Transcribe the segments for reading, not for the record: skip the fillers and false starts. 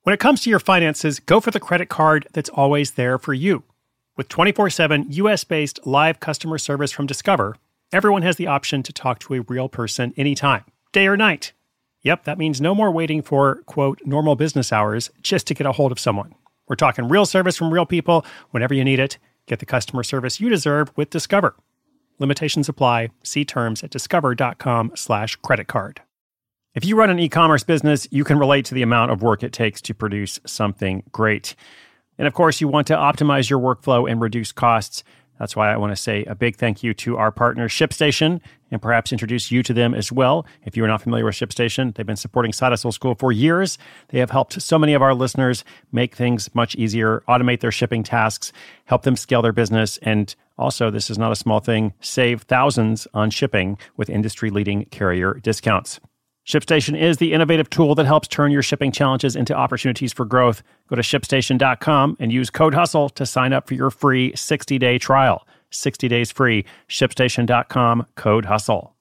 When it comes to your finances, go for the credit card that's always there for you. With 24/7 US-based live customer service from Discover, everyone has the option to talk to a real person anytime, day or night. Yep, that means no more waiting for, quote, normal business hours just to get a hold of someone. We're talking real service from real people whenever you need it. Get the customer service you deserve with Discover. Limitations apply. See terms at discover.com/creditcard. If you run an e-commerce business, you can relate to the amount of work it takes to produce something great. And of course, you want to optimize your workflow and reduce costs. That's why I want to say a big thank you to our partner, ShipStation, and perhaps introduce you to them as well. If you are not familiar with ShipStation, they've been supporting Side Hustle School for years. They have helped so many of our listeners make things much easier, automate their shipping tasks, help them scale their business, and also, this is not a small thing, save thousands on shipping with industry-leading carrier discounts. ShipStation is the innovative tool that helps turn your shipping challenges into opportunities for growth. Go to ShipStation.com and use code HUSTLE to sign up for your free 60-day trial. 60 days free. ShipStation.com, code HUSTLE.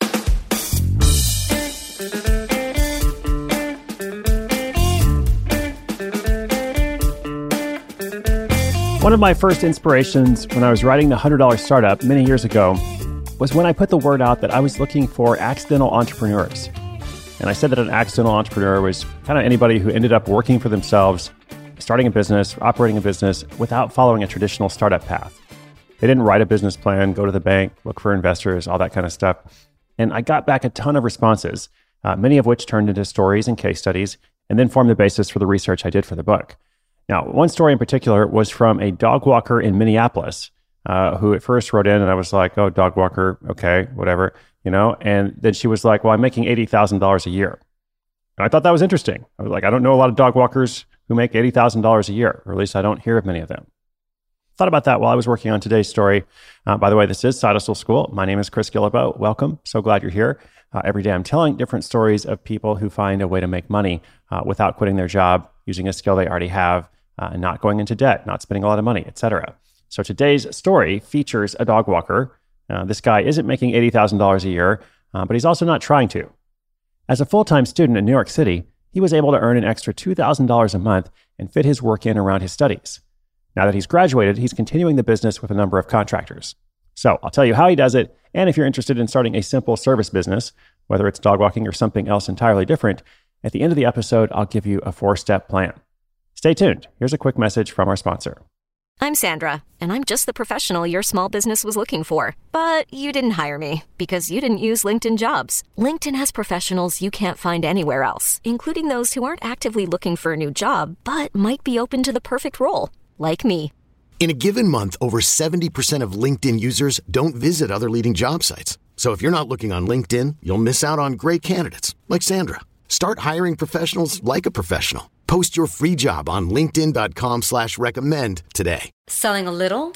One of my first inspirations when I was writing the $100 Startup many years ago was when I put the word out that I was looking for accidental entrepreneurs. And I said that an accidental entrepreneur was kind of anybody who ended up working for themselves, starting a business, operating a business without following a traditional startup path. They didn't write a business plan, go to the bank, look for investors, all that kind of stuff. And I got back a ton of responses, many of which turned into stories and case studies, and then formed the basis for the research I did for the book. Now, one story in particular was from a dog walker in Minneapolis, who at first wrote in, and I was like, oh, dog walker, okay, whatever, you know? And then she was like, well, I'm making $80,000 a year. And I thought that was interesting. I was like, I don't know a lot of dog walkers who make $80,000 a year, or at least I don't hear of many of them. Thought about that while I was working on today's story. By the way, this is Side Hustle School. My name is Chris Guillebeau. Welcome. So glad you're here. Every day I'm telling different stories of people who find a way to make money without quitting their job, using a skill they already have, not going into debt, not spending a lot of money, etc. So today's story features a dog walker. This guy isn't making $80,000 a year, but he's also not trying to. As a full-time student in New York City, he was able to earn an extra $2,000 a month and fit his work in around his studies. Now that he's graduated, he's continuing the business with a number of contractors. So I'll tell you how he does it, and if you're interested in starting a simple service business, whether it's dog walking or something else entirely different, at the end of the episode, I'll give you a 4-step plan. Stay tuned. Here's a quick message from our sponsor. I'm Sandra, and I'm just the professional your small business was looking for. But you didn't hire me because you didn't use LinkedIn Jobs. LinkedIn has professionals you can't find anywhere else, including those who aren't actively looking for a new job, but might be open to the perfect role, like me. In a given month, over 70% of LinkedIn users don't visit other leading job sites. So if you're not looking on LinkedIn, you'll miss out on great candidates like Sandra. Start hiring professionals like a professional. Post your free job on linkedin.com/recommend today. Selling a little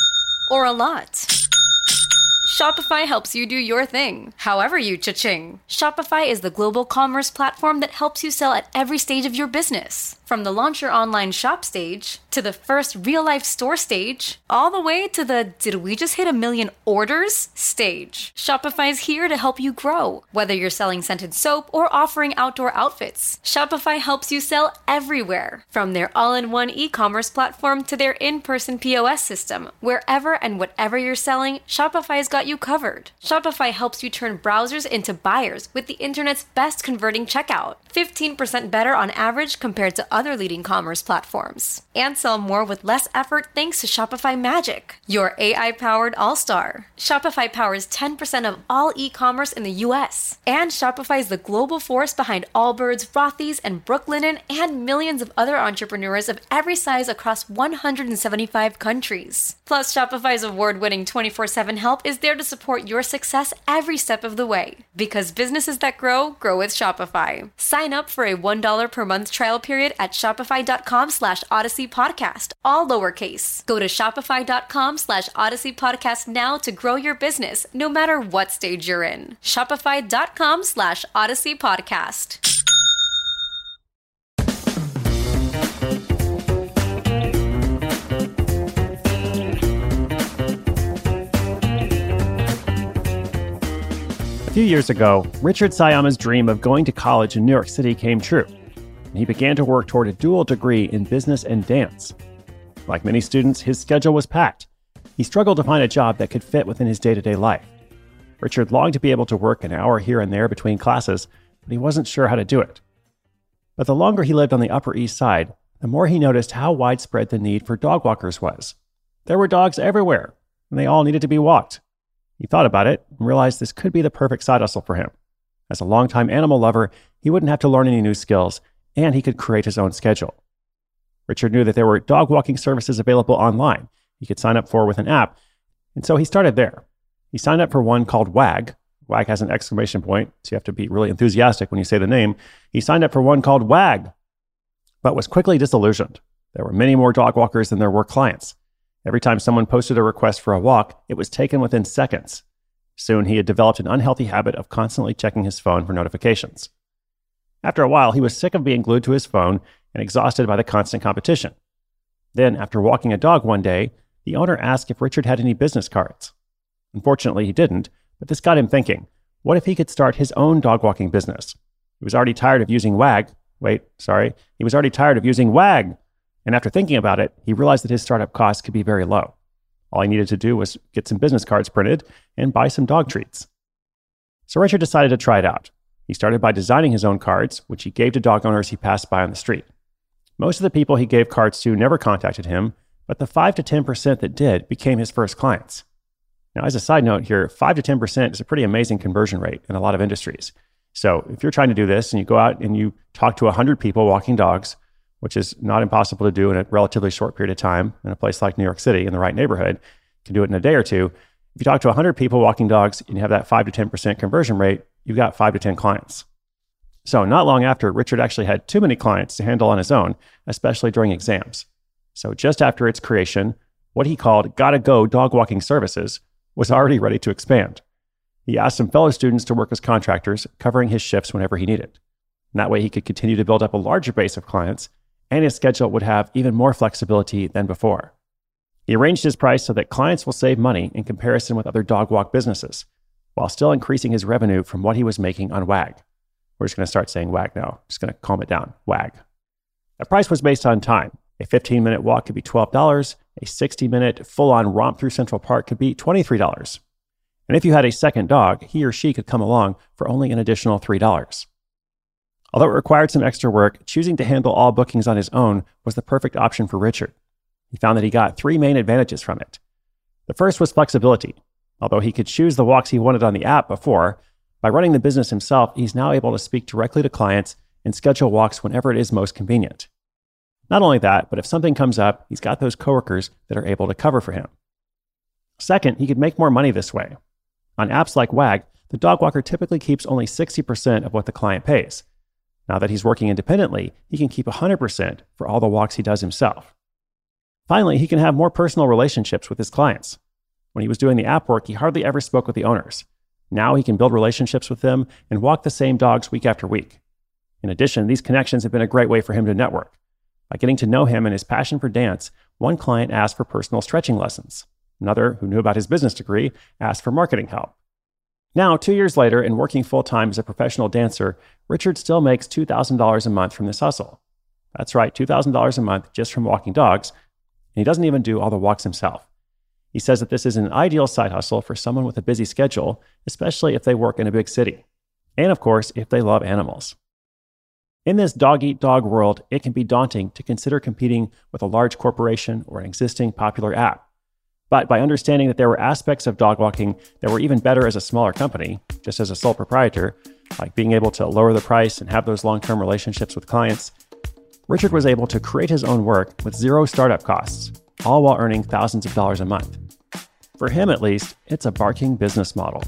or a lot? Shopify helps you do your thing, however you cha-ching. Shopify is the global commerce platform that helps you sell at every stage of your business. From the launch your online shop stage, to the first real-life store stage, all the way to the did we just hit 1 million orders stage. Shopify's here to help you grow. Whether you're selling scented soap or offering outdoor outfits, Shopify helps you sell everywhere. From their all-in-one e-commerce platform to their in-person POS system, wherever and whatever you're selling, Shopify's got you covered. Shopify helps you turn browsers into buyers with the internet's best converting checkout. 15% better on average compared to other leading commerce platforms. And sell more with less effort thanks to Shopify Magic, your AI-powered all-star. Shopify powers 10% of all e-commerce in the US. And Shopify is the global force behind Allbirds, Rothy's, and Brooklinen, and millions of other entrepreneurs of every size across 175 countries. Plus, Shopify's award-winning 24/7 help is there to support your success every step of the way. Because businesses that grow, grow with Shopify. Sign up for a $1 per month trial period at shopify.com/Odyssey Podcast, all lowercase. Go to shopify.com/Odyssey Podcast now to grow your business, no matter what stage you're in. Shopify.com/Odyssey Podcast. A few years ago, Richard Sayama's dream of going to college in New York City came true. and he began to work toward a dual degree in business and dance. Like many students, his schedule was packed. He struggled to find a job that could fit within his day-to-day life. Richard longed to be able to work an hour here and there between classes, but he wasn't sure how to do it. But the longer he lived on the Upper East Side, the more he noticed how widespread the need for dog walkers was. There were dogs everywhere, and they all needed to be walked. He thought about it and realized this could be the perfect side hustle for him. As a longtime animal lover, he wouldn't have to learn any new skills, and he could create his own schedule. Richard knew that there were dog walking services available online he could sign up for with an app, and so he started there. He signed up for one called WAG. WAG has an exclamation point, so you have to be really enthusiastic when you say the name. He signed up for one called WAG, but was quickly disillusioned. There were many more dog walkers than there were clients. Every time someone posted a request for a walk, it was taken within seconds. Soon, he had developed an unhealthy habit of constantly checking his phone for notifications. After a while, he was sick of being glued to his phone and exhausted by the constant competition. Then, after walking a dog one day, the owner asked if Richard had any business cards. Unfortunately, he didn't, but this got him thinking, what if he could start his own dog walking business? He was already tired of using WAG. He was already tired of using WAG. And after thinking about it, he realized that his startup costs could be very low. All he needed to do was get some business cards printed and buy some dog treats. So Richard decided to try it out. He started by designing his own cards, which he gave to dog owners he passed by on the street. Most of the people he gave cards to never contacted him, but the 5 to 10% that did became his first clients. Now, as a side note here, 5 to 10% is a pretty amazing conversion rate in a lot of industries. So if you're trying to do this and you go out and you talk to 100 people walking dogs, which is not impossible to do in a relatively short period of time in a place like New York City in the right neighborhood, you can do it in a day or two. If you talk to 100 people walking dogs and you have that 5 to 10% conversion rate, you've got 5 to 10 clients. So not long after, Richard actually had too many clients to handle on his own, especially during exams. So just after its creation, what he called Gotta Go Dog Walking Services was already ready to expand. He asked some fellow students to work as contractors, covering his shifts whenever he needed. And that way he could continue to build up a larger base of clients, and his schedule would have even more flexibility than before. He arranged his price so that clients will save money in comparison with other dog walk businesses, while still increasing his revenue from what he was making on WAG. We're just going to start saying WAG now. Just going to calm it down. WAG. The price was based on time. A 15-minute walk could be $12. A 60-minute full-on romp through Central Park could be $23. And if you had a second dog, he or she could come along for only an additional $3. Although it required some extra work, choosing to handle all bookings on his own was the perfect option for Richard. He found that he got 3 main advantages from it. The first was flexibility. Although he could choose the walks he wanted on the app before, by running the business himself, he's now able to speak directly to clients and schedule walks whenever it is most convenient. Not only that, but if something comes up, he's got those coworkers that are able to cover for him. Second, he could make more money this way. On apps like WAG, the dog walker typically keeps only 60% of what the client pays. Now that he's working independently, he can keep 100% for all the walks he does himself. Finally, he can have more personal relationships with his clients. When he was doing the app work, he hardly ever spoke with the owners. Now he can build relationships with them and walk the same dogs week after week. In addition, these connections have been a great way for him to network. By getting to know him and his passion for dance, one client asked for personal stretching lessons. Another, who knew about his business degree, asked for marketing help. Now, 2 years later, and working full-time as a professional dancer, Richard still makes $2,000 a month from this hustle. That's right, $2,000 a month just from walking dogs, and he doesn't even do all the walks himself. He says that this is an ideal side hustle for someone with a busy schedule, especially if they work in a big city. And of course, if they love animals. In this dog-eat-dog world, it can be daunting to consider competing with a large corporation or an existing popular app. But by understanding that there were aspects of dog walking that were even better as a smaller company, just as a sole proprietor, like being able to lower the price and have those long-term relationships with clients, Richard was able to create his own work with zero startup costs, all while earning thousands of dollars a month. For him, at least, it's a barking business model.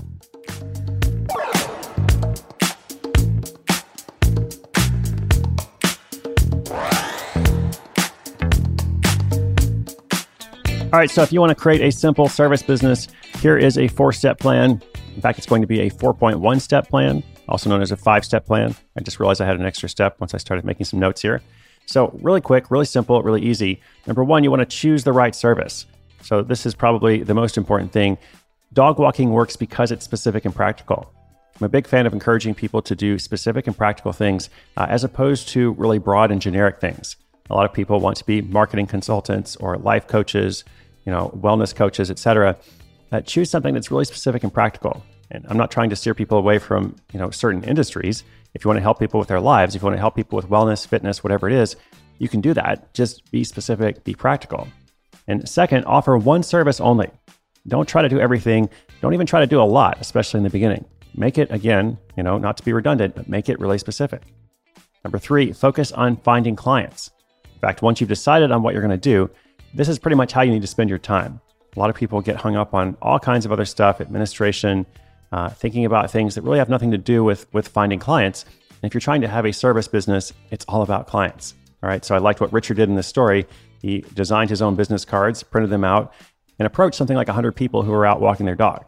All right, so if you want to create a simple service business, here is a 4-step plan. In fact, it's going to be a 4.1-step plan, also known as a 5-step plan. I just realized I had an extra step once I started making some notes here. So really quick, really simple, really easy. Number one, you want to choose the right service. So this is probably the most important thing. Dog walking works because it's specific and practical. I'm a big fan of encouraging people to do specific and practical things as opposed to really broad and generic things. A lot of people want to be marketing consultants or life coaches, wellness coaches, etc. Choose something that's really specific and practical. And I'm not trying to steer people away from, certain industries. If you want to help people with their lives, if you want to help people with wellness, fitness, whatever it is, you can do that. Just be specific, be practical. And second, offer one service only. Don't try to do everything. Don't even try to do a lot, especially in the beginning. Make it, again, not to be redundant, but make it really specific. Number 3, focus on finding clients. In fact, once you've decided on what you're going to do, this is pretty much how you need to spend your time. A lot of people get hung up on all kinds of other stuff, administration, thinking about things that really have nothing to do with finding clients. And if you're trying to have a service business, it's all about clients. All right. So I liked what Richard did in this story. He designed his own business cards, printed them out, and approached something like 100 people who were out walking their dog.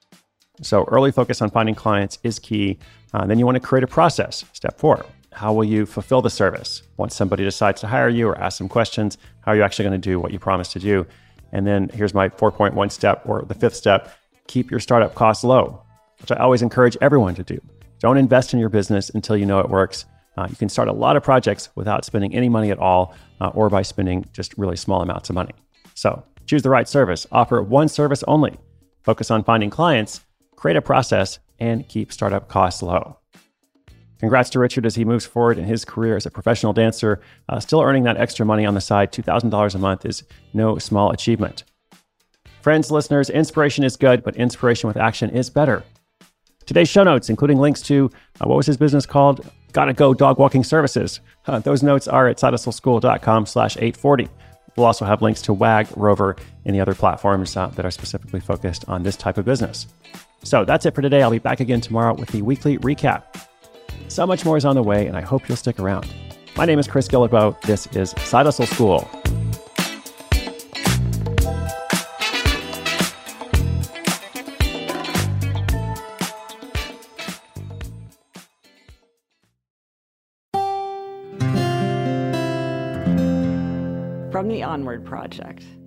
So early focus on finding clients is key. Then you want to create a process. Step 4, how will you fulfill the service? Once somebody decides to hire you or ask some questions, how are you actually going to do what you promised to do? And then here's my 4.1 step, or the 5th step, keep your startup costs low, which I always encourage everyone to do. Don't invest in your business until you know it works. You can start a lot of projects without spending any money at all, or by spending just really small amounts of money. So choose the right service, offer one service only, focus on finding clients, create a process, and keep startup costs low. Congrats to Richard as he moves forward in his career as a professional dancer. Still earning that extra money on the side, $2,000 a month is no small achievement. Friends, listeners, inspiration is good, but inspiration with action is better. Today's show notes, including links to, what was his business called? Gotta Go Dog Walking Services. Those notes are at sidehustleschool.com/840. We'll also have links to WAG, Rover, and the other platforms that are specifically focused on this type of business. So that's it for today. I'll be back again tomorrow with the weekly recap. So much more is on the way, and I hope you'll stick around. My name is Chris Guillebeau. This is Side Hustle School. From the Onward Project.